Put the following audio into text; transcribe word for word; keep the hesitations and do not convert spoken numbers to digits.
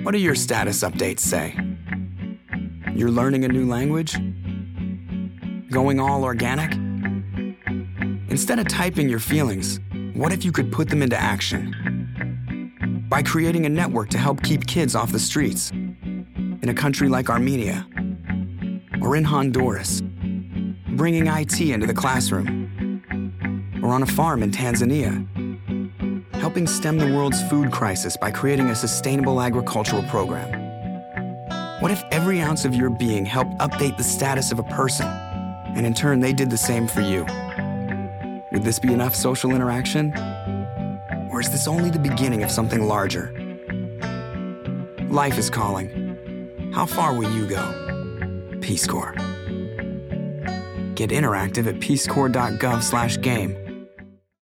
What do your status updates say? You're learning a new language? Going all organic? Instead of typing your feelings, what if you could put them into action? By creating a network to help keep kids off the streets in a country like Armenia or in Honduras, bringing I T into the classroom, or on a farm in Tanzania, helping stem the world's food crisis by creating a sustainable agricultural program. What if every ounce of your being helped update the status of a person, and in turn they did the same for you? Would this be enough social interaction? Or is this only the beginning of something larger? Life is calling. How far will you go? Peace Corps. Get interactive at peacecorps dot gov slash game